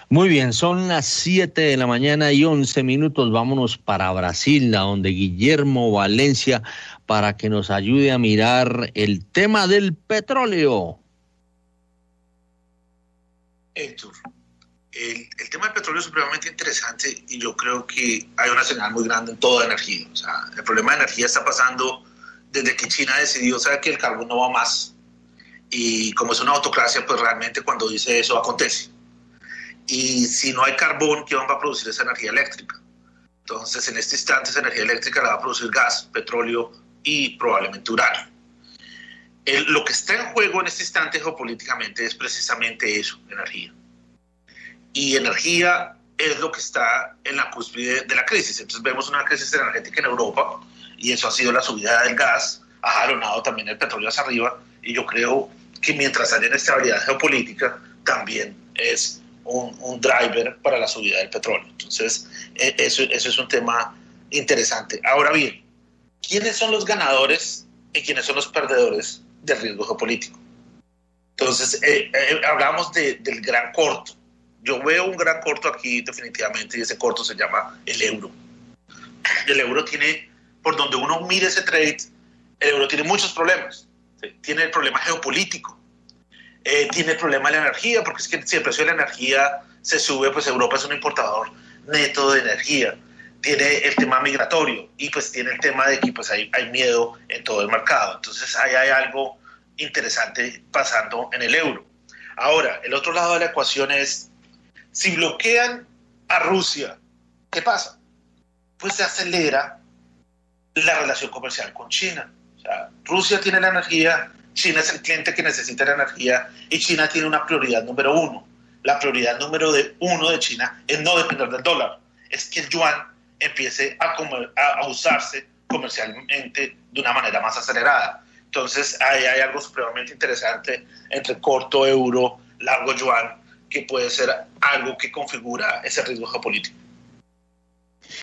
Muy bien, son las 7 de la mañana y 11 minutos. Vámonos para Brasil, a donde Guillermo Valencia, para que nos ayude a mirar el tema del petróleo. Héctor, el tema del petróleo es supremamente interesante y yo creo que hay una señal muy grande en toda energía. O sea, el problema de energía está pasando desde que China decidió, sabe, que el carbón no va más. Y como es una autocracia, pues realmente cuando dice eso acontece. Y si no hay carbón, ¿quién va a producir esa energía eléctrica? Entonces, en este instante, esa energía eléctrica la va a producir gas, petróleo y probablemente uranio. Lo que está en juego en este instante geopolíticamente es precisamente eso, energía. Y energía es lo que está en la cúspide de la crisis. Entonces vemos una crisis energética en Europa y eso ha sido la subida del gas, ha jalonado también el petróleo hacia arriba y yo creo que mientras haya inestabilidad geopolítica también es un driver para la subida del petróleo. Entonces eso es un tema interesante. Ahora bien, ¿quiénes son los ganadores y quiénes son los perdedores del riesgo geopolítico? Entonces hablamos del gran corto. Yo veo un gran corto aquí definitivamente y ese corto se llama el euro. El euro tiene, por donde uno mire ese trade, el euro tiene muchos problemas. ¿Sí? Tiene el problema geopolítico, tiene el problema de la energía, porque es que si el precio de la energía se sube, pues Europa es un importador neto de energía. Tiene el tema migratorio y pues tiene el tema de que pues hay miedo en todo el mercado. Entonces ahí hay algo interesante pasando en el euro. Ahora, el otro lado de la ecuación es, si bloquean a Rusia, ¿qué pasa? Pues se acelera la relación comercial con China. O sea, Rusia tiene la energía, China es el cliente que necesita la energía y China tiene una prioridad número uno. La prioridad número uno de China es no depender del dólar, es que el yuan empiece a usarse comercialmente de una manera más acelerada. Entonces ahí hay algo supremamente interesante entre corto euro, largo yuan, que puede ser algo que configura ese riesgo geopolítico.